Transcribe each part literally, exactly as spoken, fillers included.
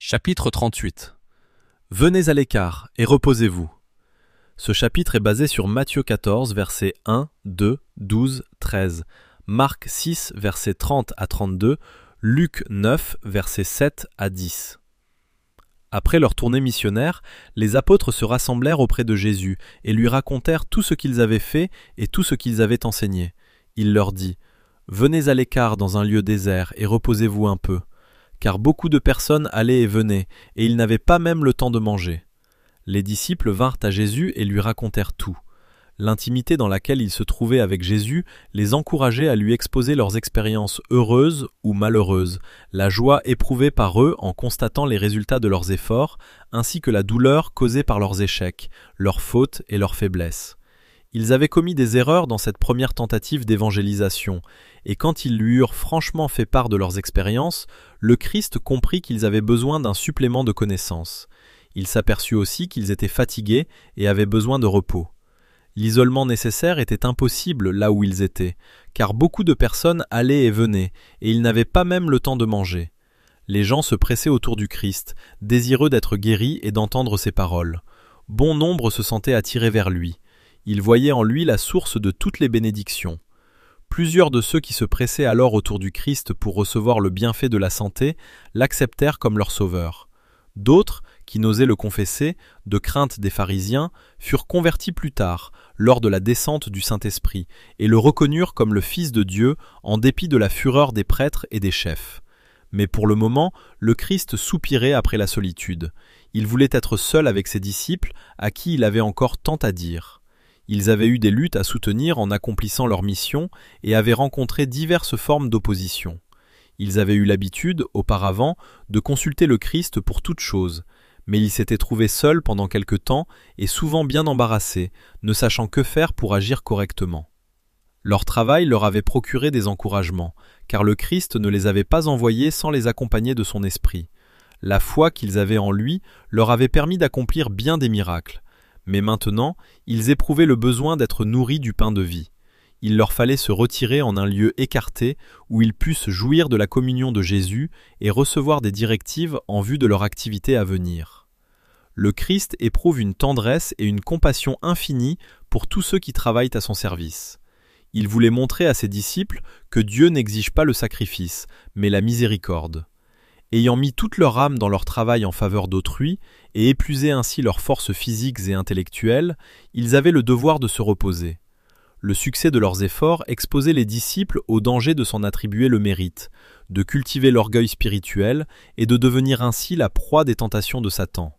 Chapitre trente-huit. Venez à l'écart et reposez-vous. Ce chapitre est basé sur Matthieu quatorze, versets un, deux, douze, treize, Marc six, versets trente à trente-deux, Luc neuf, versets sept à dix. Après leur tournée missionnaire, les apôtres se rassemblèrent auprès de Jésus et lui racontèrent tout ce qu'ils avaient fait et tout ce qu'ils avaient enseigné. Il leur dit : « Venez à l'écart dans un lieu désert et reposez-vous un peu. » Car beaucoup de personnes allaient et venaient, et ils n'avaient pas même le temps de manger. Les disciples vinrent à Jésus et lui racontèrent tout. L'intimité dans laquelle ils se trouvaient avec Jésus les encourageait à lui exposer leurs expériences heureuses ou malheureuses, la joie éprouvée par eux en constatant les résultats de leurs efforts, ainsi que la douleur causée par leurs échecs, leurs fautes et leurs faiblesses. Ils avaient commis des erreurs dans cette première tentative d'évangélisation, et quand ils lui eurent franchement fait part de leurs expériences, le Christ comprit qu'ils avaient besoin d'un supplément de connaissances. Il s'aperçut aussi qu'ils étaient fatigués et avaient besoin de repos. L'isolement nécessaire était impossible là où ils étaient, car beaucoup de personnes allaient et venaient, et ils n'avaient pas même le temps de manger. Les gens se pressaient autour du Christ, désireux d'être guéris et d'entendre ses paroles. Bon nombre se sentaient attirés vers lui. Ils voyaient en lui la source de toutes les bénédictions. Plusieurs de ceux qui se pressaient alors autour du Christ pour recevoir le bienfait de la santé l'acceptèrent comme leur sauveur. D'autres, qui n'osaient le confesser, de crainte des pharisiens, furent convertis plus tard, lors de la descente du Saint-Esprit, et le reconnurent comme le Fils de Dieu en dépit de la fureur des prêtres et des chefs. Mais pour le moment, le Christ soupirait après la solitude. Il voulait être seul avec ses disciples, à qui il avait encore tant à dire. Ils avaient eu des luttes à soutenir en accomplissant leur mission et avaient rencontré diverses formes d'opposition. Ils avaient eu l'habitude, auparavant, de consulter le Christ pour toute chose, mais ils s'étaient trouvés seuls pendant quelque temps et souvent bien embarrassés, ne sachant que faire pour agir correctement. Leur travail leur avait procuré des encouragements, car le Christ ne les avait pas envoyés sans les accompagner de son esprit. La foi qu'ils avaient en lui leur avait permis d'accomplir bien des miracles. Mais maintenant, ils éprouvaient le besoin d'être nourris du pain de vie. Il leur fallait se retirer en un lieu écarté où ils pussent jouir de la communion de Jésus et recevoir des directives en vue de leur activité à venir. Le Christ éprouve une tendresse et une compassion infinie pour tous ceux qui travaillent à son service. Il voulait montrer à ses disciples que Dieu n'exige pas le sacrifice, mais la miséricorde. Ayant mis toute leur âme dans leur travail en faveur d'autrui et épuisé ainsi leurs forces physiques et intellectuelles, ils avaient le devoir de se reposer. Le succès de leurs efforts exposait les disciples au danger de s'en attribuer le mérite, de cultiver l'orgueil spirituel et de devenir ainsi la proie des tentations de Satan.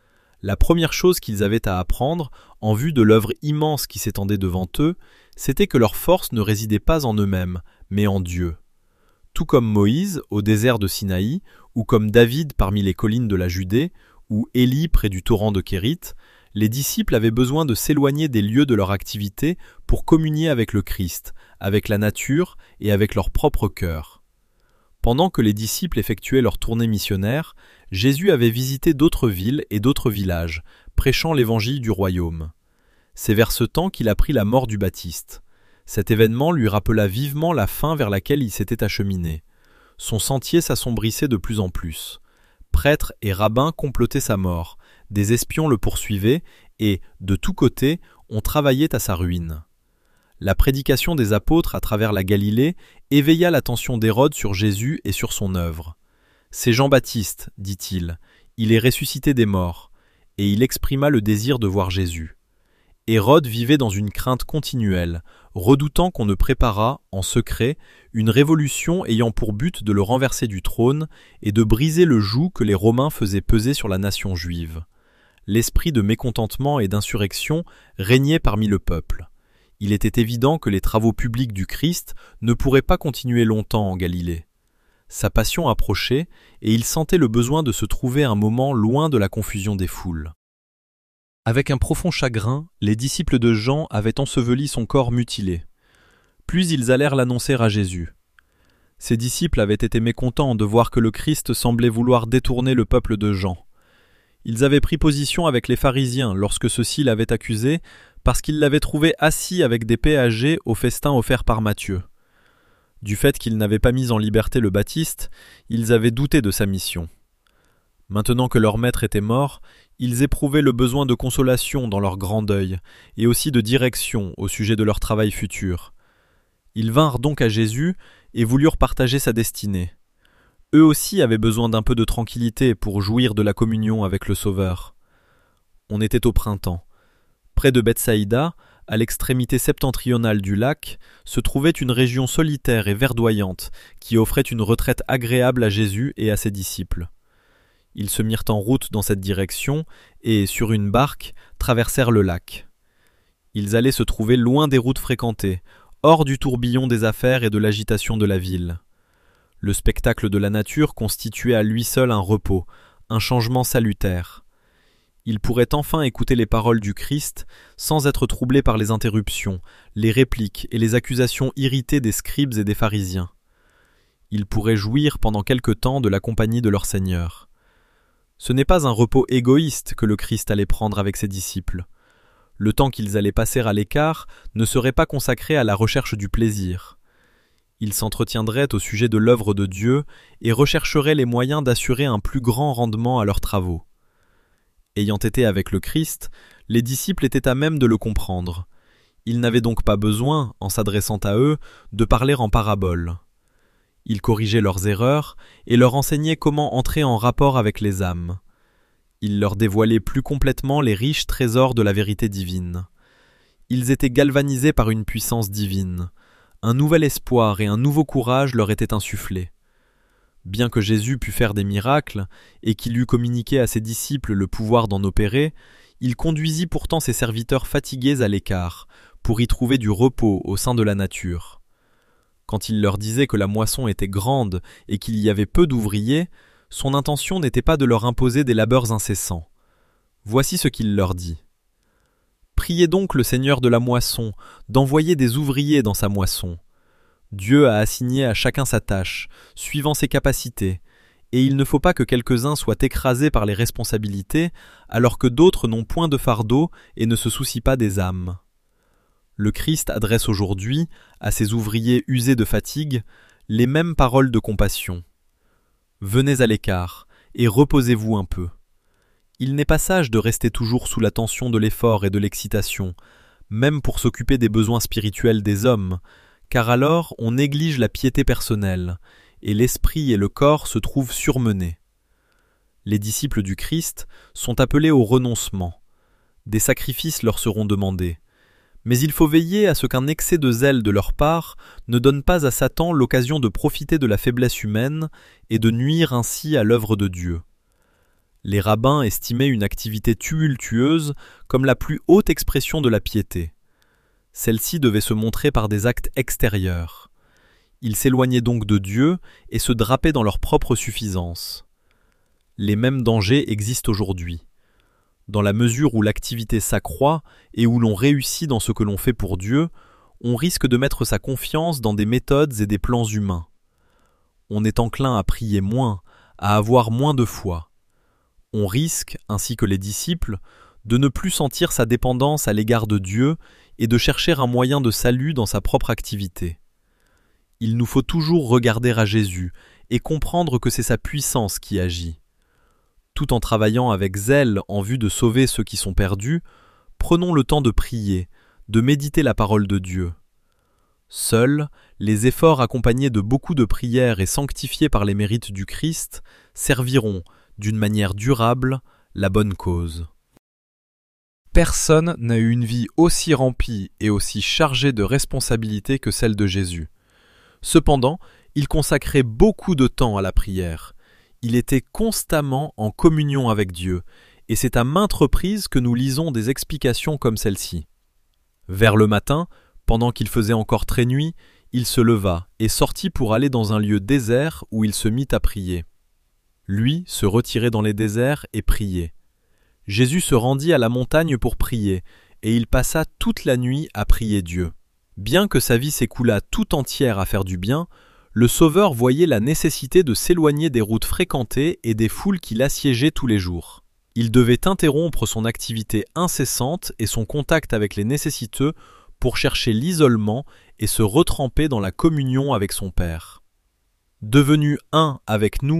La première chose qu'ils avaient à apprendre, en vue de l'œuvre immense qui s'étendait devant eux, c'était que leur force ne résidait pas en eux-mêmes, mais en Dieu. Tout comme Moïse au désert de Sinaï, ou comme David parmi les collines de la Judée, ou Élie près du torrent de Kérith, les disciples avaient besoin de s'éloigner des lieux de leur activité pour communier avec le Christ, avec la nature et avec leur propre cœur. Pendant que les disciples effectuaient leur tournée missionnaire, Jésus avait visité d'autres villes et d'autres villages, prêchant l'évangile du royaume. C'est vers ce temps qu'il apprit la mort du Baptiste. Cet événement lui rappela vivement la fin vers laquelle il s'était acheminé. Son sentier s'assombrissait de plus en plus. Prêtres et rabbins complotaient sa mort, des espions le poursuivaient et, de tous côtés, on travaillait à sa ruine. La prédication des apôtres à travers la Galilée éveilla l'attention d'Hérode sur Jésus et sur son œuvre. « C'est Jean-Baptiste, dit-il, il est ressuscité des morts. » Et il exprima le désir de voir Jésus. Hérode vivait dans une crainte continuelle, redoutant qu'on ne préparât, en secret, une révolution ayant pour but de le renverser du trône et de briser le joug que les Romains faisaient peser sur la nation juive. L'esprit de mécontentement et d'insurrection régnait parmi le peuple. Il était évident que les travaux publics du Christ ne pourraient pas continuer longtemps en Galilée. Sa passion approchait, et il sentait le besoin de se trouver un moment loin de la confusion des foules. Avec un profond chagrin, les disciples de Jean avaient enseveli son corps mutilé. Puis ils allèrent l'annoncer à Jésus. Ces disciples avaient été mécontents de voir que le Christ semblait vouloir détourner le peuple de Jean. Ils avaient pris position avec les pharisiens lorsque ceux-ci l'avaient accusé parce qu'ils l'avaient trouvé assis avec des péagers au festin offert par Matthieu. Du fait qu'il n'avait pas mis en liberté le Baptiste, ils avaient douté de sa mission. Maintenant que leur maître était mort, ils éprouvaient le besoin de consolation dans leur grand deuil, et aussi de direction au sujet de leur travail futur. Ils vinrent donc à Jésus et voulurent partager sa destinée. Eux aussi avaient besoin d'un peu de tranquillité pour jouir de la communion avec le Sauveur. On était au printemps. Près de Bethsaïda, à l'extrémité septentrionale du lac, se trouvait une région solitaire et verdoyante qui offrait une retraite agréable à Jésus et à ses disciples. Ils se mirent en route dans cette direction et, sur une barque, traversèrent le lac. Ils allaient se trouver loin des routes fréquentées, hors du tourbillon des affaires et de l'agitation de la ville. Le spectacle de la nature constituait à lui seul un repos, un changement salutaire. Ils pourraient enfin écouter les paroles du Christ sans être troublés par les interruptions, les répliques et les accusations irritées des scribes et des pharisiens. Ils pourraient jouir pendant quelque temps de la compagnie de leur Seigneur. Ce n'est pas un repos égoïste que le Christ allait prendre avec ses disciples. Le temps qu'ils allaient passer à l'écart ne serait pas consacré à la recherche du plaisir. Ils s'entretiendraient au sujet de l'œuvre de Dieu et rechercheraient les moyens d'assurer un plus grand rendement à leurs travaux. Ayant été avec le Christ, les disciples étaient à même de le comprendre. Ils n'avaient donc pas besoin, en s'adressant à eux, de parler en paraboles. Il corrigeait leurs erreurs et leur enseignait comment entrer en rapport avec les âmes. Il leur dévoilait plus complètement les riches trésors de la vérité divine. Ils étaient galvanisés par une puissance divine. Un nouvel espoir et un nouveau courage leur étaient insufflés. Bien que Jésus pût faire des miracles et qu'il eût communiqué à ses disciples le pouvoir d'en opérer, il conduisit pourtant ses serviteurs fatigués à l'écart pour y trouver du repos au sein de la nature. Quand il leur disait que la moisson était grande et qu'il y avait peu d'ouvriers, son intention n'était pas de leur imposer des labeurs incessants. Voici ce qu'il leur dit. « Priez donc le Seigneur de la moisson d'envoyer des ouvriers dans sa moisson. Dieu a assigné à chacun sa tâche, suivant ses capacités, et il ne faut pas que quelques-uns soient écrasés par les responsabilités, alors que d'autres n'ont point de fardeau et ne se soucient pas des âmes. » Le Christ adresse aujourd'hui, à ses ouvriers usés de fatigue, les mêmes paroles de compassion. Venez à l'écart et reposez-vous un peu. Il n'est pas sage de rester toujours sous la tension de l'effort et de l'excitation, même pour s'occuper des besoins spirituels des hommes, car alors on néglige la piété personnelle, et l'esprit et le corps se trouvent surmenés. Les disciples du Christ sont appelés au renoncement. Des sacrifices leur seront demandés. Mais il faut veiller à ce qu'un excès de zèle de leur part ne donne pas à Satan l'occasion de profiter de la faiblesse humaine et de nuire ainsi à l'œuvre de Dieu. Les rabbins estimaient une activité tumultueuse comme la plus haute expression de la piété. Celle-ci devait se montrer par des actes extérieurs. Ils s'éloignaient donc de Dieu et se drapaient dans leur propre suffisance. Les mêmes dangers existent aujourd'hui. Dans la mesure où l'activité s'accroît et où l'on réussit dans ce que l'on fait pour Dieu, on risque de mettre sa confiance dans des méthodes et des plans humains. On est enclin à prier moins, à avoir moins de foi. On risque, ainsi que les disciples, de ne plus sentir sa dépendance à l'égard de Dieu et de chercher un moyen de salut dans sa propre activité. Il nous faut toujours regarder à Jésus et comprendre que c'est sa puissance qui agit. Tout en travaillant avec zèle en vue de sauver ceux qui sont perdus, prenons le temps de prier, de méditer la parole de Dieu. Seuls, les efforts accompagnés de beaucoup de prières et sanctifiés par les mérites du Christ serviront, d'une manière durable, la bonne cause. Personne n'a eu une vie aussi remplie et aussi chargée de responsabilités que celle de Jésus. Cependant, il consacrait beaucoup de temps à la prière. Il était constamment en communion avec Dieu, et c'est à maintes reprises que nous lisons des explications comme celle-ci. Vers le matin, pendant qu'il faisait encore très nuit, il se leva et sortit pour aller dans un lieu désert où il se mit à prier. Lui se retirait dans les déserts et priait. Jésus se rendit à la montagne pour prier, et il passa toute la nuit à prier Dieu. Bien que sa vie s'écoulât tout entière à faire du bien, le Sauveur voyait la nécessité de s'éloigner des routes fréquentées et des foules qui l'assiégeaient tous les jours. Il devait interrompre son activité incessante et son contact avec les nécessiteux pour chercher l'isolement et se retremper dans la communion avec son Père. Devenu un avec nous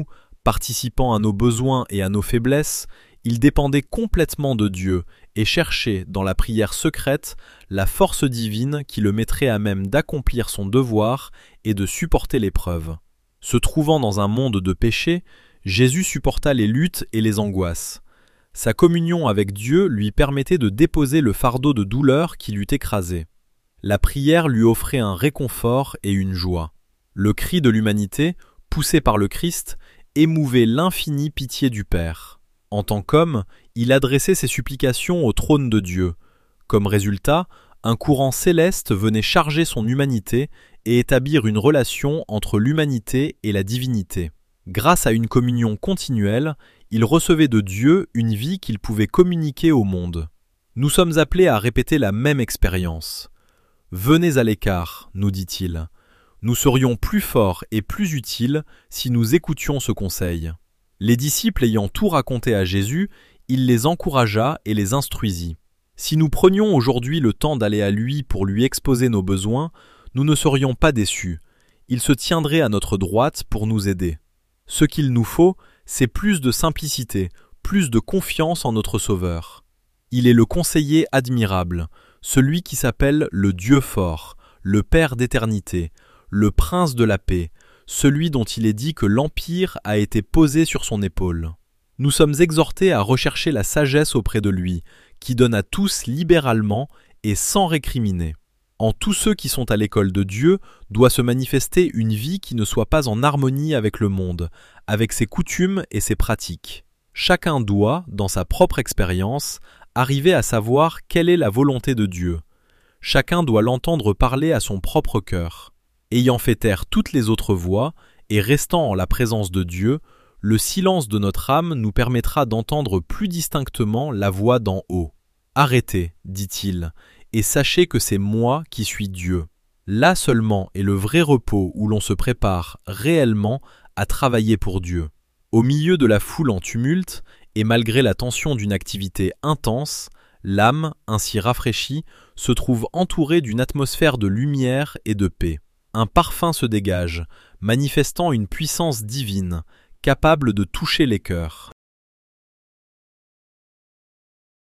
Participant à nos besoins et à nos faiblesses, il dépendait complètement de Dieu et cherchait, dans la prière secrète, la force divine qui le mettrait à même d'accomplir son devoir et de supporter l'épreuve. Se trouvant dans un monde de péché, Jésus supporta les luttes et les angoisses. Sa communion avec Dieu lui permettait de déposer le fardeau de douleur qui l'eût écrasé. La prière lui offrait un réconfort et une joie. Le cri de l'humanité, poussé par le Christ, émouvait l'infinie pitié du Père. En tant qu'homme, il adressait ses supplications au trône de Dieu. Comme résultat, un courant céleste venait charger son humanité et établir une relation entre l'humanité et la divinité. Grâce à une communion continuelle, il recevait de Dieu une vie qu'il pouvait communiquer au monde. Nous sommes appelés à répéter la même expérience. « Venez à l'écart », nous dit-il. Nous serions plus forts et plus utiles si nous écoutions ce conseil. Les disciples ayant tout raconté à Jésus, il les encouragea et les instruisit. Si nous prenions aujourd'hui le temps d'aller à lui pour lui exposer nos besoins, nous ne serions pas déçus. Il se tiendrait à notre droite pour nous aider. Ce qu'il nous faut, c'est plus de simplicité, plus de confiance en notre Sauveur. Il est le conseiller admirable, celui qui s'appelle le Dieu fort, le Père d'éternité, le Prince de la paix, celui dont il est dit que l'empire a été posé sur son épaule. Nous sommes exhortés à rechercher la sagesse auprès de lui, qui donne à tous libéralement et sans récriminer. En tous ceux qui sont à l'école de Dieu doit se manifester une vie qui ne soit pas en harmonie avec le monde, avec ses coutumes et ses pratiques. Chacun doit, dans sa propre expérience, arriver à savoir quelle est la volonté de Dieu. Chacun doit l'entendre parler à son propre cœur. Ayant fait taire toutes les autres voix, et restant en la présence de Dieu, le silence de notre âme nous permettra d'entendre plus distinctement la voix d'en haut. « Arrêtez, dit-il, et sachez que c'est moi qui suis Dieu. » Là seulement est le vrai repos où l'on se prépare réellement à travailler pour Dieu. Au milieu de la foule en tumulte, et malgré la tension d'une activité intense, l'âme, ainsi rafraîchie, se trouve entourée d'une atmosphère de lumière et de paix. Un parfum se dégage, manifestant une puissance divine, capable de toucher les cœurs.